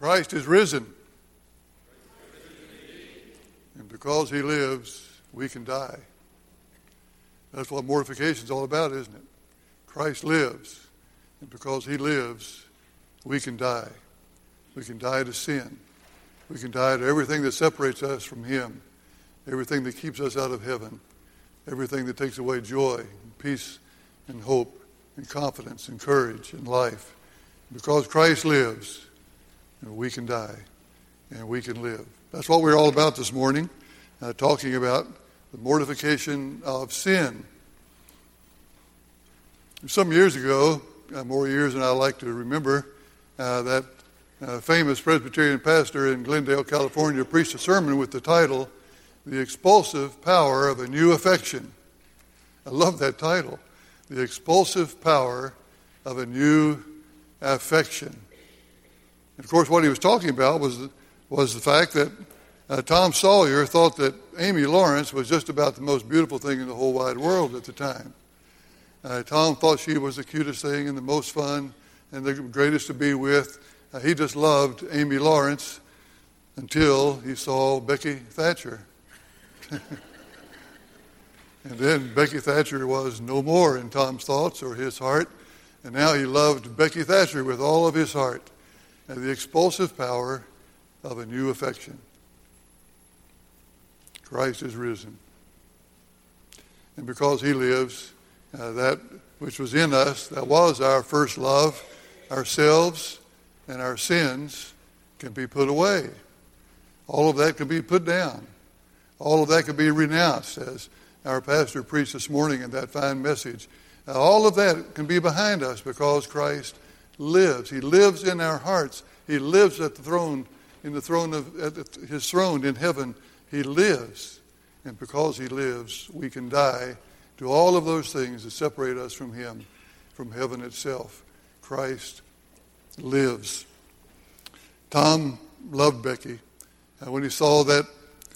Christ is risen. And because he lives, we can die. That's what mortification is all about, isn't it? Christ lives. And because he lives, we can die. We can die to sin. We can die to everything that separates us from him. Everything that keeps us out of heaven. Everything that takes away joy, and peace, and hope, and confidence, and courage, and life. Because Christ lives, we can die, and we can live. That's what we're all about this morning, talking about the mortification of sin. Some years ago, more years than I like to remember, that famous Presbyterian pastor in Glendale, California, preached a sermon with the title, The Expulsive Power of a New Affection. I love that title. The Expulsive Power of a New Affection. And of course, what he was talking about was the fact that Tom Sawyer thought that Amy Lawrence was just about the most beautiful thing in the whole wide world at the time. Tom thought she was the cutest thing and the most fun and the greatest to be with. He just loved Amy Lawrence until he saw Becky Thatcher. And then Becky Thatcher was no more in Tom's thoughts or his heart. And now he loved Becky Thatcher with all of his heart. And the expulsive power of a new affection. Christ is risen. And because he lives, that which was in us, that was our first love, ourselves and our sins, can be put away. All of that can be put down. All of that can be renounced, as our pastor preached this morning in that fine message. All of that can be behind us because Christ lives. He lives in our hearts. He lives at the throne, his throne in heaven. He lives. And because he lives, we can die to all of those things that separate us from him, from heaven itself. Christ lives. Tom loved Becky. When he saw that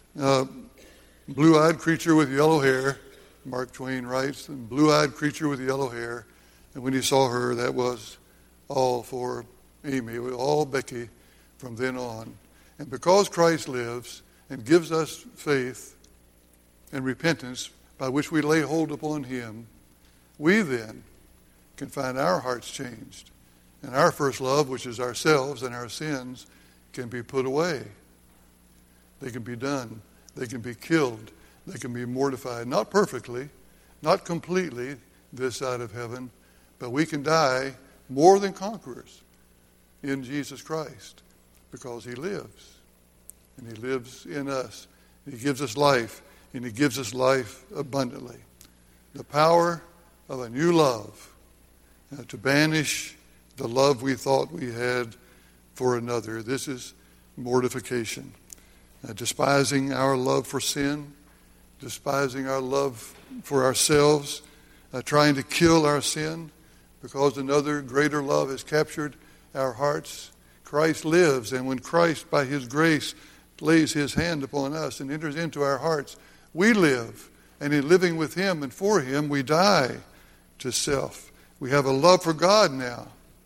blue-eyed creature with yellow hair, Mark Twain writes, the blue-eyed creature with yellow hair, and when he saw her, that was all for Amy, all Becky from then on. And because Christ lives and gives us faith and repentance by which we lay hold upon him, we then can find our hearts changed. And our first love, which is ourselves and our sins, can be put away. They can be done. They can be killed. They can be mortified. Not perfectly, not completely this side of heaven, but we can die more than conquerors in Jesus Christ because he lives. And he lives in us. He gives us life, and he gives us life abundantly. The power of a new love to banish the love we thought we had for another. This is mortification. Despising our love for sin, despising our love for ourselves, trying to kill our sin because another greater love has captured our hearts. Christ lives, and when Christ, by his grace, lays his hand upon us and enters into our hearts, we live. And in living with him and for him, we die to self. We have a love for God now.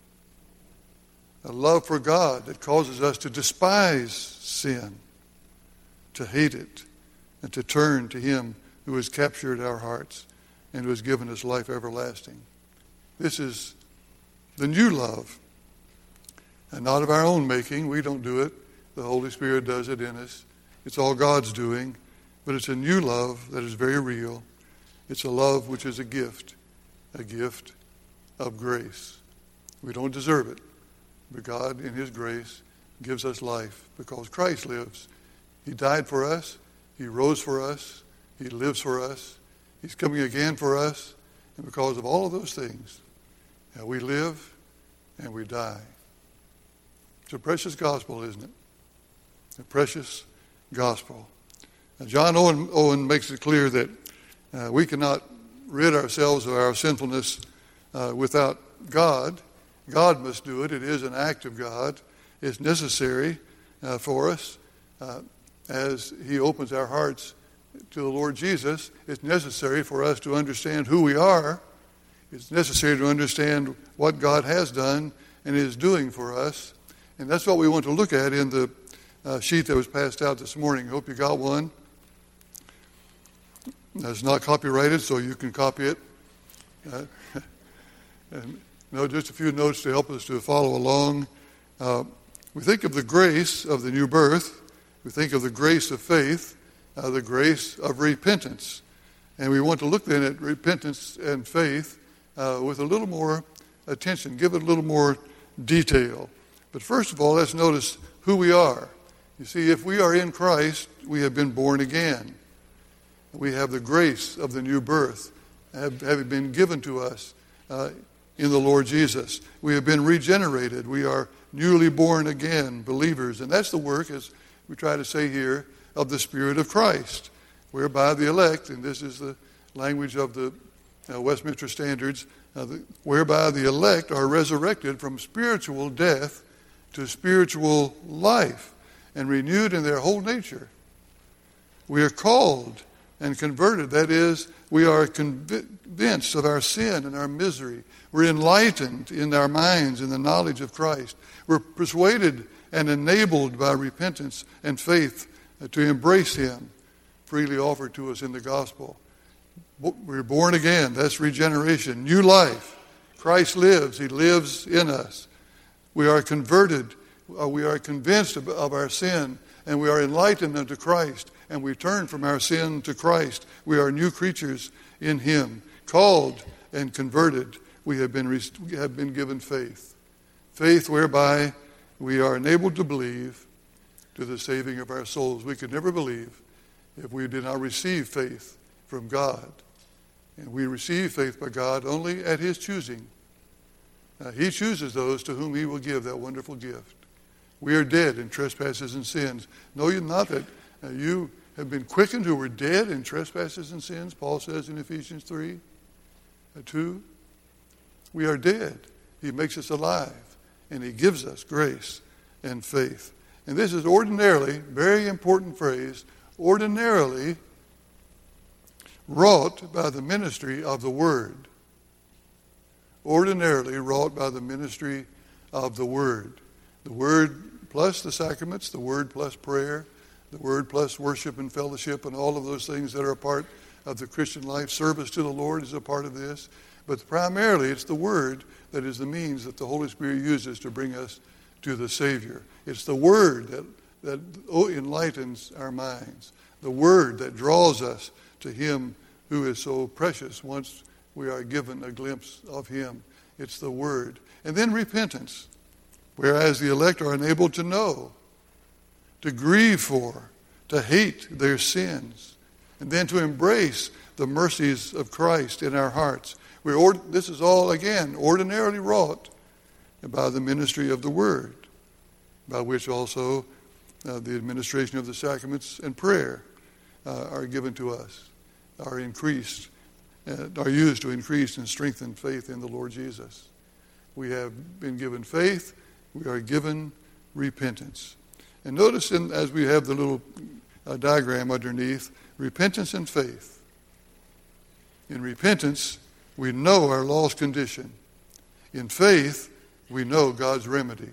A love for God that causes us to despise sin, to hate it, and to turn to him who has captured our hearts and who has given us life everlasting. This is the new love, and not of our own making. We don't do it. The Holy Spirit does it in us. It's all God's doing, but it's a new love that is very real. It's a love which is a gift of grace. We don't deserve it, but God, in his grace, gives us life because Christ lives. He died for us. He rose for us. He lives for us. He's coming again for us. And because of all of those things, we live and we die. It's a precious gospel, isn't it? A precious gospel. Now, John Owen makes it clear that we cannot rid ourselves of our sinfulness without God. God must do it. It is an act of God. It's necessary for us. As he opens our hearts to the Lord Jesus, it's necessary for us to understand who we are. It's necessary to understand what God has done and is doing for us. And that's what we want to look at in the sheet that was passed out this morning. I hope you got one. It's not copyrighted, so you can copy it. And just a few notes to help us to follow along. We think of the grace of the new birth. We think of the grace of faith, the grace of repentance. And we want to look then at repentance and faith with a little more attention, give it a little more detail. But first of all, let's notice who we are. You see, if we are in Christ, we have been born again. We have the grace of the new birth, having been given to us in the Lord Jesus. We have been regenerated. We are newly born again believers. And that's the work, as we try to say here, of the Spirit of Christ, whereby the elect, and this is the language of the Westminster Standards, whereby the elect are resurrected from spiritual death to spiritual life and renewed in their whole nature. We are called and converted. That is, we are convinced of our sin and our misery. We're enlightened in our minds in the knowledge of Christ. We're persuaded and enabled by repentance and faith to embrace Him, freely offered to us in the gospel. We're born again. That's regeneration. New life. Christ lives. He lives in us. We are converted. We are convinced of our sin, and we are enlightened unto Christ, and we turn from our sin to Christ. We are new creatures in Him. Called and converted, we have been given faith. Faith whereby we are enabled to believe to the saving of our souls. We could never believe if we did not receive faith from God. And we receive faith by God only at His choosing. He chooses those to whom He will give that wonderful gift. We are dead in trespasses and sins. Know you not that you have been quickened who were dead in trespasses and sins, Paul says in Ephesians 3:2. We are dead. He makes us alive, and He gives us grace and faith. And this is ordinarily, very important phrase, ordinarily wrought by the ministry of the Word. Ordinarily wrought by the ministry of the Word. The Word plus the sacraments, the Word plus prayer, the Word plus worship and fellowship, and all of those things that are a part of the Christian life. Service to the Lord is a part of this. But primarily it's the Word that is the means that the Holy Spirit uses to bring us to the Savior. It's the Word that enlightens our minds. The Word that draws us to Him who is so precious once we are given a glimpse of Him. It's the Word. And then repentance, whereas the elect are enabled to know, to grieve for, to hate their sins, and then to embrace the mercies of Christ in our hearts. This is all, again, ordinarily wrought by the ministry of the Word, by which also the administration of the sacraments and prayer are given to us, are increased, are used to increase and strengthen faith in the Lord Jesus. We have been given faith. We are given repentance. And notice as we have the little diagram underneath, repentance and faith. In repentance, we know our lost condition. In faith, we know God's remedy.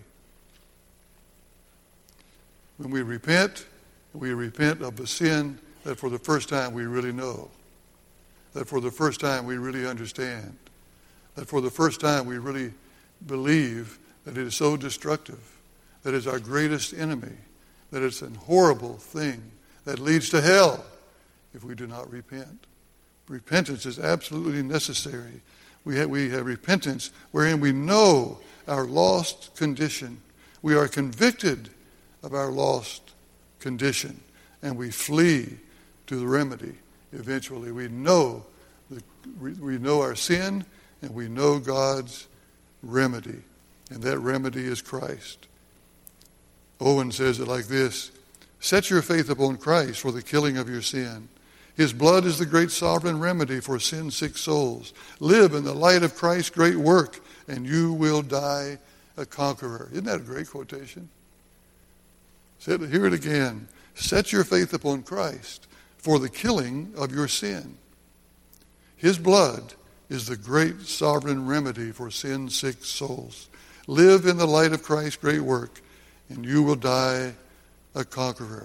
When we repent of the sin that for the first time we really know, that for the first time we really understand, that for the first time we really believe that it is so destructive, that it's our greatest enemy, that it's a horrible thing that leads to hell if we do not repent. Repentance is absolutely necessary. We have repentance wherein we know our lost condition. We are convicted of our lost condition, and we flee to the remedy. Eventually, we know our sin, and we know God's remedy, and that remedy is Christ. Owen says it like this: set your faith upon Christ for the killing of your sin. His blood is the great sovereign remedy for sin-sick souls. Live in the light of Christ's great work, and you will die a conqueror. Isn't that a great quotation? Hear it again. Set your faith upon Christ for the killing of your sin. His blood is the great sovereign remedy for sin-sick souls. Live in the light of Christ's great work, and you will die a conqueror.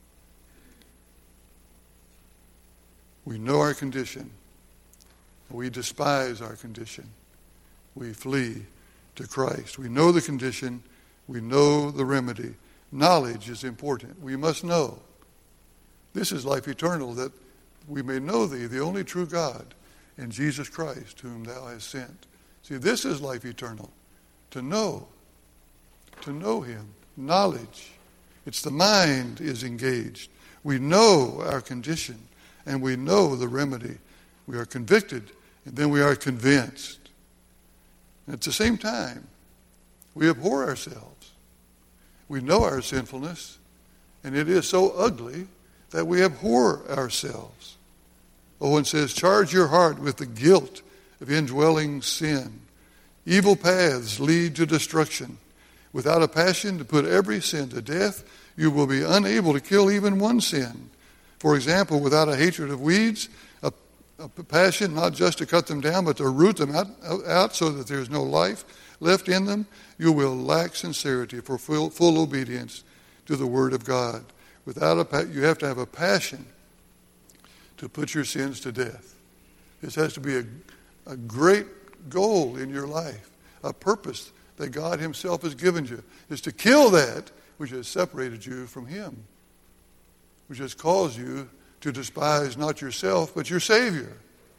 We know our condition. We despise our condition. We flee to Christ. We know the condition. We know the remedy. Knowledge is important. We must know. This is life eternal, that we may know thee, the only true God, and Jesus Christ, whom thou hast sent. See, this is life eternal. To know him. Knowledge. It's the mind is engaged. We know our condition, and we know the remedy. We are convicted, and then we are convinced. And at the same time, we abhor ourselves. We know our sinfulness, and it is so ugly that we abhor ourselves. Owen says, charge your heart with the guilt of indwelling sin. Evil paths lead to destruction. Without a passion to put every sin to death, you will be unable to kill even one sin. For example, without a hatred of weeds, a passion not just to cut them down, but to root them out so that there is no life left in them, you will lack sincerity for full obedience to the Word of God. You have to have a passion to put your sins to death. This has to be a great goal in your life, a purpose that God himself has given you, is to kill that which has separated you from him, which has caused you to despise not yourself, but your Savior.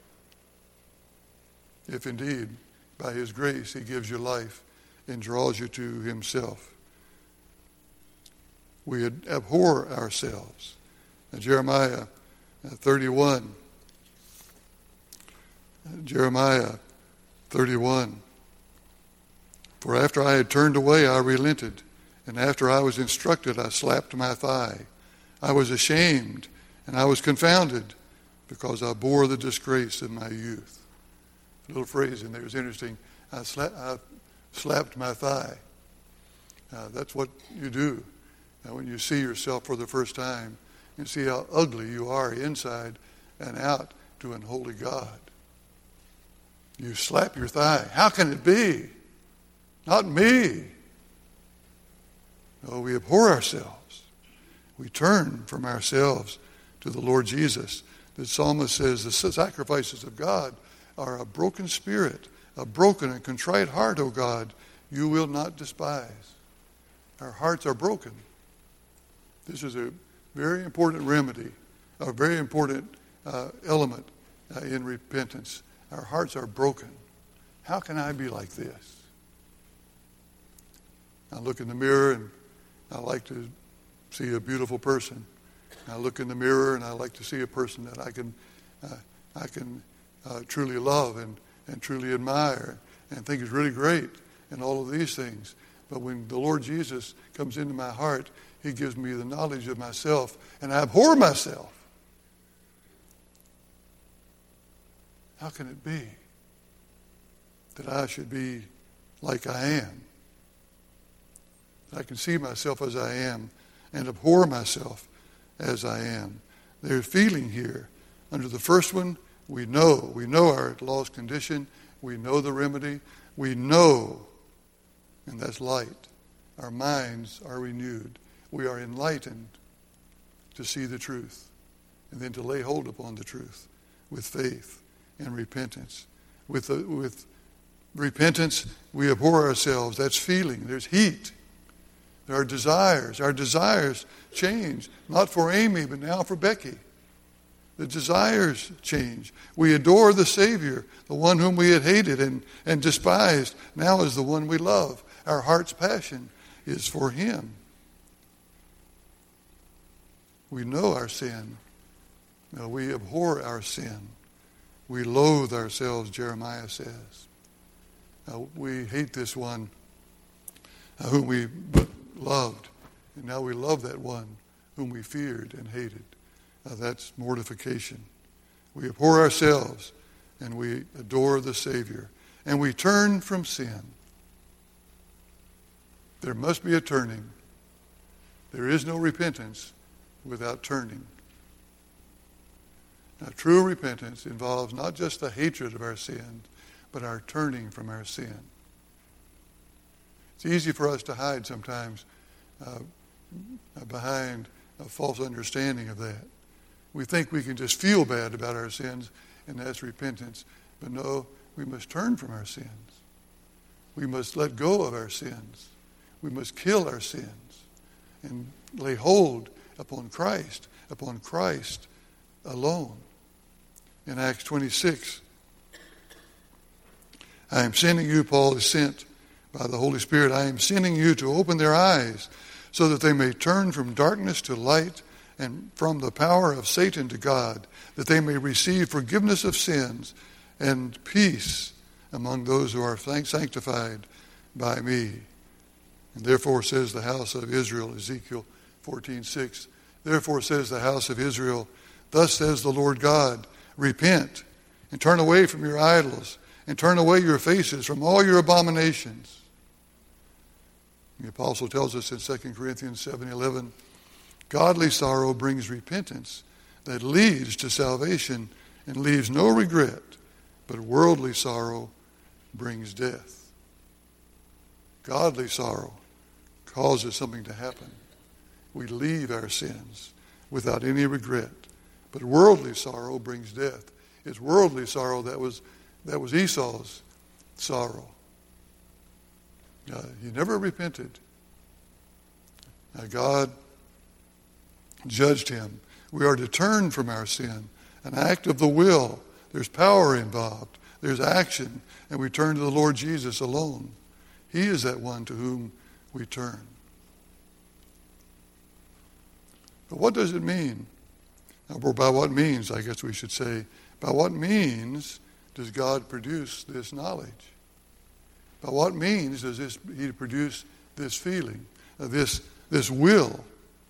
If indeed, by his grace, he gives you life and draws you to himself. We abhor ourselves. Now, Jeremiah 31. Jeremiah 31. For after I had turned away, I relented, and after I was instructed, I slapped my thigh. I was ashamed, and I was confounded, because I bore the disgrace of my youth. A little phrase in there is interesting. I slapped my thigh. That's what you do when you see yourself for the first time. You see how ugly you are inside and out to an holy God. You slap your thigh. How can it be? Not me. No, we abhor ourselves. We turn from ourselves to the Lord Jesus. The psalmist says the sacrifices of God are a broken spirit, a broken and contrite heart, O God, you will not despise. Our hearts are broken. This is a very important remedy, a very important element in repentance. Our hearts are broken. How can I be like this? I look in the mirror and I like to see a beautiful person. I look in the mirror and I like to see a person that I can truly love and truly admire and think is really great and all of these things. But when the Lord Jesus comes into my heart, he gives me the knowledge of myself, and I abhor myself. How can it be that I should be like I am? That I can see myself as I am and abhor myself as I am. There's feeling here. Under the first one, we know our lost condition. We know the remedy. We know, and that's light. Our minds are renewed. We are enlightened to see the truth and then to lay hold upon the truth with faith and repentance. With repentance, we abhor ourselves. That's feeling. There's heat. There are desires. Our desires change, not for Amy, but now for Becky. The desires change. We adore the Savior, the one whom we had hated and despised, now is the one we love. Our heart's passion is for him. We know our sin. No, we abhor our sin. We loathe ourselves, Jeremiah says. We hate this one whom we loved, and now we love that one whom we feared and hated. That's mortification. We abhor ourselves, and we adore the Savior, and we turn from sin. There must be a turning. There is no repentance without turning. Now, true repentance involves not just the hatred of our sin, but our turning from our sin. It's easy for us to hide sometimes behind a false understanding of that. We think we can just feel bad about our sins, and that's repentance. But no, we must turn from our sins. We must let go of our sins. We must kill our sins and lay hold upon Christ alone. In Acts 26, I am sending you, Paul is sent by the Holy Spirit, I am sending you to open their eyes so that they may turn from darkness to light and from the power of Satan to God, that they may receive forgiveness of sins and peace among those who are sanctified by me. And therefore says the house of Israel, Ezekiel 14:6, therefore says the house of Israel, thus says the Lord God, repent and turn away from your idols and turn away your faces from all your abominations. The apostle tells us in 2 Corinthians 7:11, godly sorrow brings repentance that leads to salvation and leaves no regret, but worldly sorrow brings death. Godly sorrow causes something to happen. We leave our sins without any regret. But worldly sorrow brings death. It's worldly sorrow that was Esau's sorrow. He never repented. God judged him. We are to turn from our sin, an act of the will. There's power involved. There's action, and we turn to the Lord Jesus alone. He is that one to whom we turn. But what does it mean? Or by what means, I guess we should say, by what means does God produce this knowledge? By what means does He produce this feeling, this will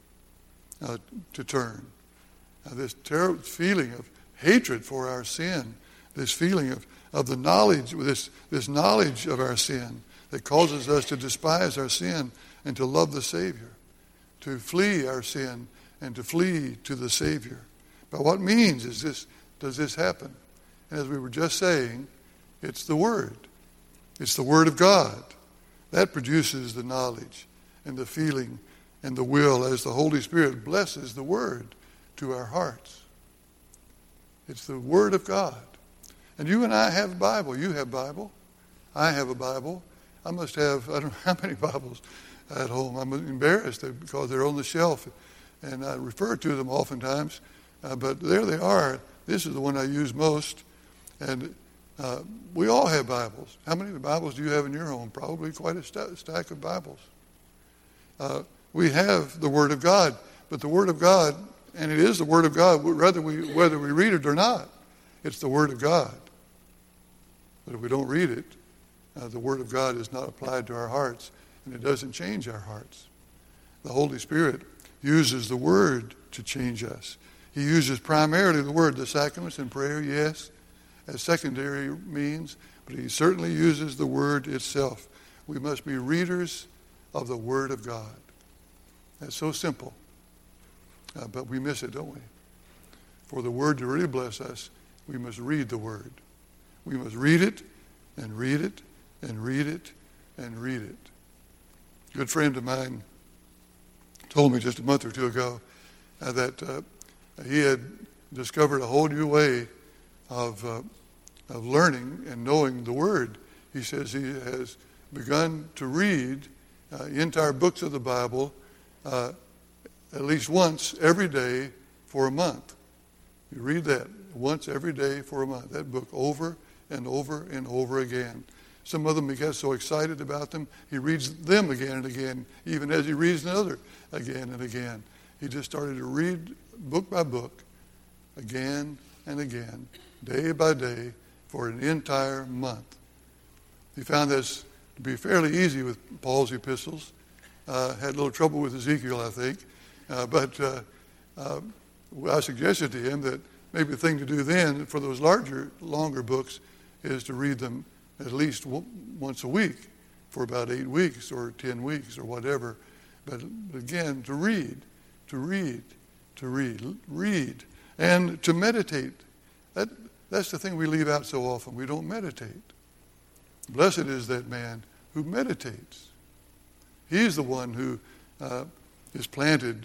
to turn? This terrible feeling of hatred for our sin, this feeling of the knowledge, this knowledge of our sin that causes us to despise our sin and to love the Savior, to flee our sin and to flee to the Savior. By what means does this happen? And as we were just saying, it's the Word. It's the Word of God. That produces the knowledge and the feeling and the will as the Holy Spirit blesses the Word to our hearts. It's the Word of God. And you and I have a Bible. You have a Bible. I have a Bible. I must have, I don't know how many Bibles at home. I'm embarrassed because they're on the shelf. And I refer to them oftentimes. But there they are. This is the one I use most. And we all have Bibles. How many Bibles do you have in your home? Probably quite a stack of Bibles. We have the Word of God. But the Word of God, and it is the Word of God, whether we read it or not, it's the Word of God. But if we don't read it, the Word of God is not applied to our hearts, and it doesn't change our hearts. The Holy Spirit uses the Word to change us. He uses primarily the Word, the sacraments and prayer, yes, as secondary means, but He certainly uses the Word itself. We must be readers of the Word of God. That's so simple, but we miss it, don't we? For the Word to really bless us, we must read the Word. We must read it and read it and read it and read it. A good friend of mine told me just a month or two ago that he had discovered a whole new way of learning and knowing the Word. He says he has begun to read entire books of the Bible at least once every day for a month. You read that once every day for a month, that book over and over and over again. Some of them he gets so excited about them, he reads them again and again, even as he reads another again and again. He just started to read book by book, again and again, day by day, for an entire month. He found this to be fairly easy with Paul's epistles. Had a little trouble with Ezekiel, I think. But I suggested to him that maybe the thing to do then for those longer books is to read them at least once a week for about 8 weeks or 10 weeks or whatever. But again, to read, and to meditate. That's the thing we leave out so often. We don't meditate. Blessed is that man who meditates. He's the one who is planted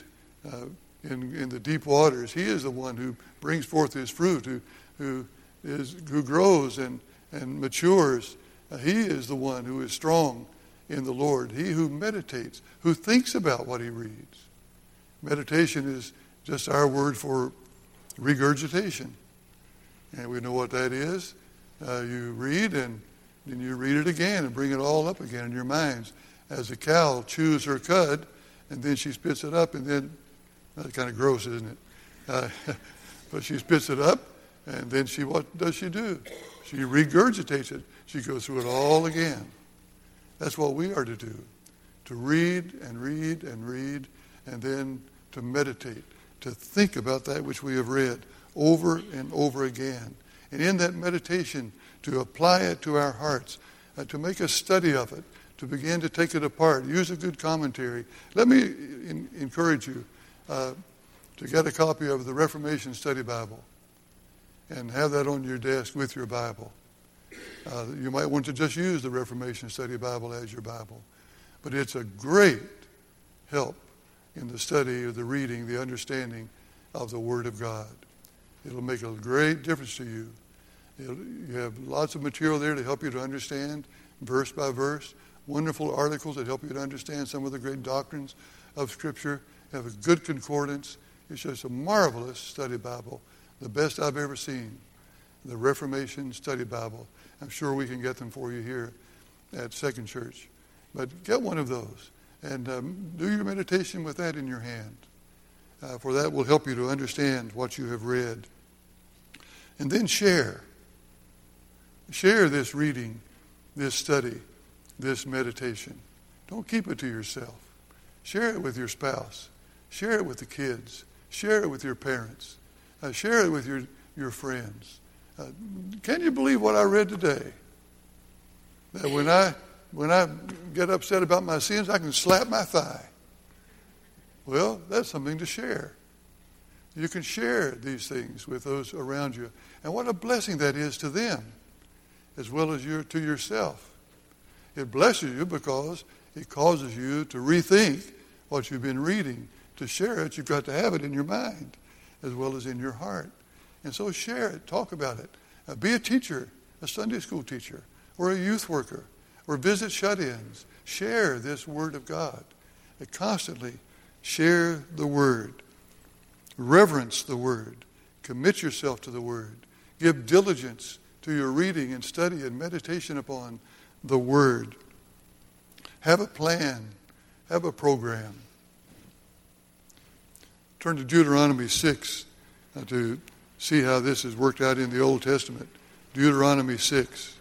in the deep waters. He is the one who brings forth his fruit, who grows and matures. He is the one who is strong in the Lord. He who meditates, who thinks about what he reads. Meditation is just our word for regurgitation. And we know what that is. You read and then you read it again and bring it all up again in your minds. As a cow chews her cud and then she spits it up, and then, that's kind of gross, isn't it? But she spits it up, and then what does she do? She regurgitates it. She goes through it all again. That's what we are to do, to read and read and read, and then to meditate, to think about that which we have read over and over again. And in that meditation, to apply it to our hearts, to make a study of it, to begin to take it apart, use a good commentary. Let me encourage you to get a copy of the Reformation Study Bible and have that on your desk with your Bible. You might want to just use the Reformation Study Bible as your Bible. But it's a great help in the study, of the reading, the understanding of the Word of God. It'll make a great difference to you. You have lots of material there to help you to understand, verse by verse. Wonderful articles that help you to understand some of the great doctrines of Scripture. You have a good concordance. It's just a marvelous study Bible, the best I've ever seen. The Reformation Study Bible. I'm sure we can get them for you here at Second Church. But get one of those and do your meditation with that in your hand. For that will help you to understand what you have read. And then share. Share this reading, this study, this meditation. Don't keep it to yourself. Share it with your spouse. Share it with the kids. Share it with your parents. Share it with your friends. Can you believe what I read today? That when I get upset about my sins, I can slap my thigh. Well, that's something to share. You can share these things with those around you. And what a blessing that is to them, as well as to yourself. It blesses you because it causes you to rethink what you've been reading. To share it, you've got to have it in your mind as well as in your heart. And so share it, talk about it. Be a teacher, a Sunday school teacher, or a youth worker, or visit shut-ins. Share this Word of God. And constantly share the Word. Reverence the Word. Commit yourself to the Word. Give diligence to your reading and study and meditation upon the Word. Have a plan. Have a program. Turn to Deuteronomy 6 to see how this is worked out in the Old Testament. Deuteronomy 6.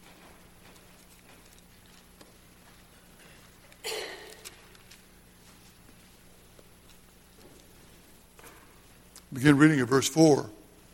Begin reading at verse 4.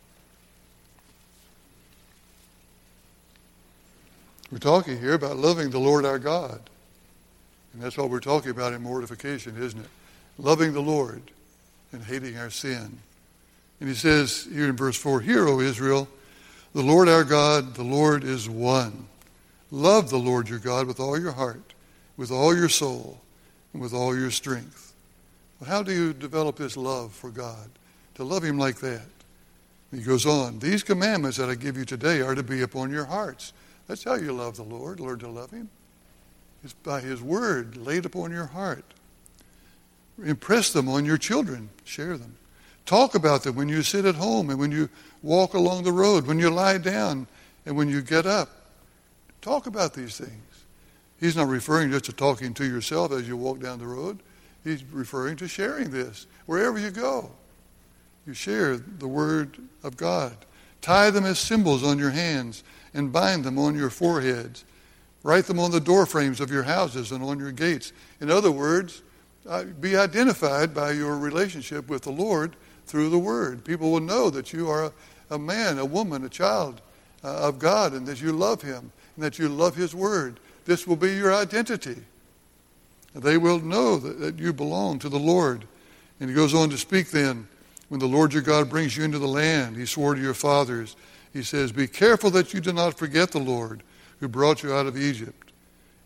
We're talking here about loving the Lord our God. And that's what we're talking about in mortification, isn't it? Loving the Lord and hating our sin. And he says here in verse 4, "Hear, O Israel, the Lord our God, the Lord is one. Love the Lord your God with all your heart, with all your soul, and with all your strength." Well, how do you develop this love for God? To love him like that. He goes on, "These commandments that I give you today are to be upon your hearts." That's how you love the Lord, learn to love him. It's by his word laid upon your heart. Impress them on your children. Share them. Talk about them when you sit at home and when you walk along the road, when you lie down and when you get up. Talk about these things. He's not referring just to talking to yourself as you walk down the road. He's referring to sharing this wherever you go. You share the word of God. Tie them as symbols on your hands and bind them on your foreheads. Write them on the door frames of your houses and on your gates. In other words, be identified by your relationship with the Lord through the Word. People will know that you are a man, a woman, a child of God, and that you love him, and that you love his Word. This will be your identity. They will know that you belong to the Lord. And he goes on to speak then, when the Lord your God brings you into the land he swore to your fathers, he says, "Be careful that you do not forget the Lord who brought you out of Egypt,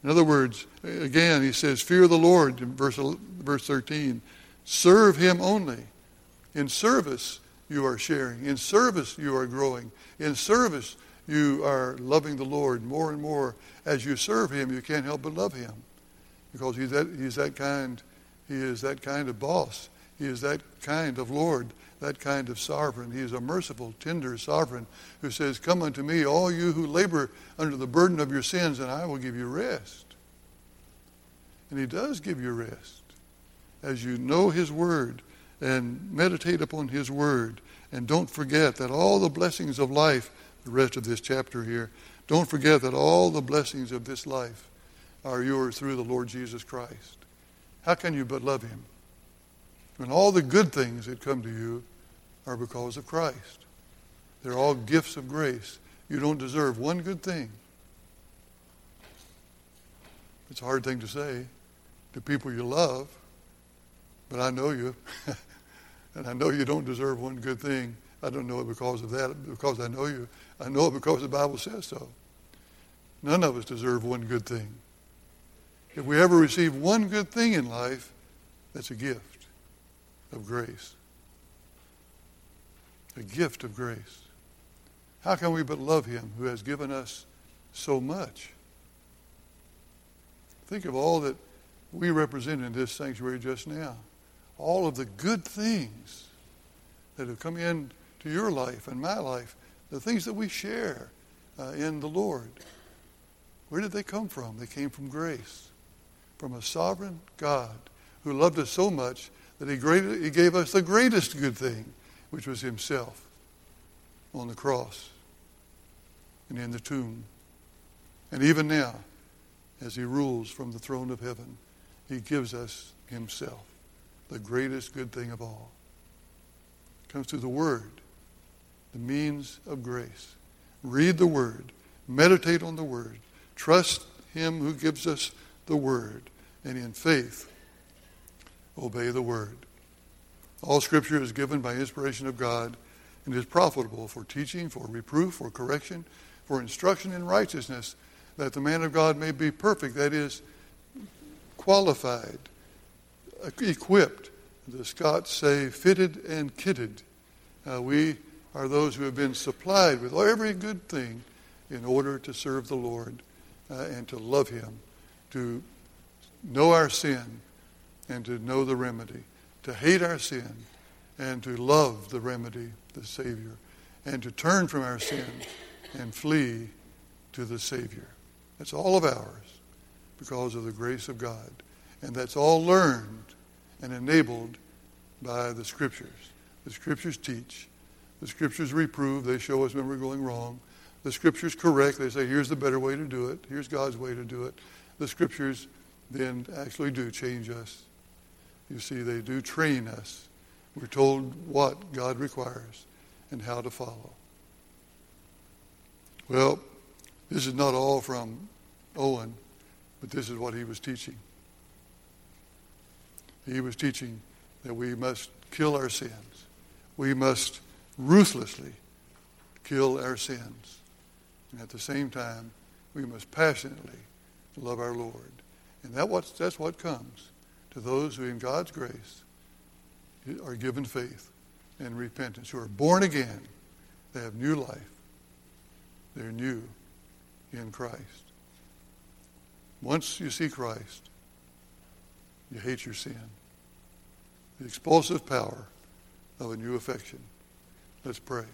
In other words, again, he says, fear the Lord in verse 13. Serve him only. In service, you are sharing. In service, you are growing. In service, you are loving the Lord more and more. As you serve him, you can't help but love him, because he's that kind. He is that kind of boss. He is that kind of Lord, that kind of sovereign. He is a merciful, tender sovereign who says, come unto me, all you who labor under the burden of your sins, and I will give you rest. And he does give you rest as you know his word and meditate upon his word. And don't forget that all the blessings of life, the rest of this chapter here, don't forget that all the blessings of this life are yours through the Lord Jesus Christ. How can you but love him when all the good things that come to you are because of Christ? They're all gifts of grace. You don't deserve one good thing. It's a hard thing to say to people you love, but I know you. And I know you don't deserve one good thing. I don't know it because of that, because I know you. I know it because the Bible says so. None of us deserve one good thing. If we ever receive one good thing in life, that's a gift of grace. A gift of grace. How can we but love him who has given us so much? Think of all that we represent in this sanctuary just now. All of the good things that have come into your life and my life, the things that we share in the Lord. Where did they come from? They came from grace, from a sovereign God who loved us so much that he gave us the greatest good thing, which was himself on the cross and in the tomb. And even now, as he rules from the throne of heaven, he gives us himself, the greatest good thing of all. It comes through the Word, the means of grace. Read the Word. Meditate on the Word. Trust him who gives us the Word. And in faith, obey the Word. All Scripture is given by inspiration of God and is profitable for teaching, for reproof, for correction, for instruction in righteousness, that the man of God may be perfect, that is, qualified, equipped. The Scots say fitted and kitted. We are those who have been supplied with every good thing in order to serve the Lord and to love him, to know our sin and to know the remedy, to hate our sin and to love the remedy, the Savior, and to turn from our sin and flee to the Savior. That's all of ours because of the grace of God. And that's all learned and enabled by the Scriptures. The Scriptures teach. The Scriptures reprove. They show us when we're going wrong. The Scriptures correct. They say, here's the better way to do it. Here's God's way to do it. The Scriptures then actually do change us. You see, they do train us. We're told what God requires and how to follow. Well, this is not all from Owen, but this is what he was teaching. He was teaching that we must kill our sins. We must ruthlessly kill our sins. And at the same time, we must passionately love our Lord. And that's what comes to those who in God's grace are given faith and repentance, who are born again. They have new life. They're new in Christ. Once you see Christ, you hate your sin. The expulsive power of a new affection. Let's pray.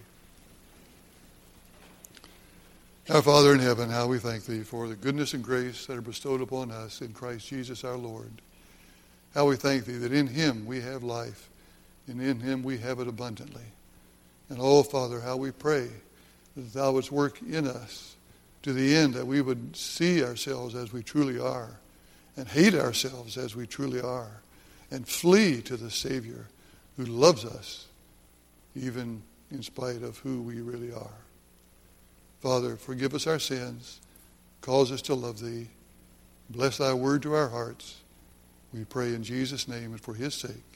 Our Father in heaven, how we thank thee for the goodness and grace that are bestowed upon us in Christ Jesus our Lord. How we thank thee that in him we have life, and in him we have it abundantly. And oh, Father, how we pray that thou wouldst work in us to the end that we would see ourselves as we truly are, and hate ourselves as we truly are, and flee to the Savior who loves us even in spite of who we really are. Father, forgive us our sins. Cause us to love thee. Bless thy word to our hearts. We pray in Jesus' name and for his sake.